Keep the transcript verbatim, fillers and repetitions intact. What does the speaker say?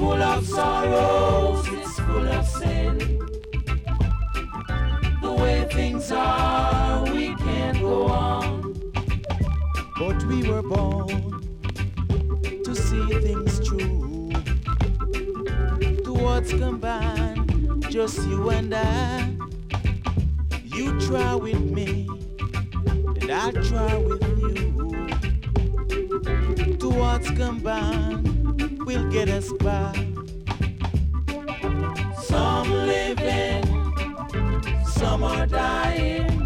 full of sorrows, it's full of sin. The way things are, we can't go on. But we were born to see things through. Towards combined, just you and I. You try with me, and I'll try with you. Towards combined, we'll get us by. Some living, some are dying.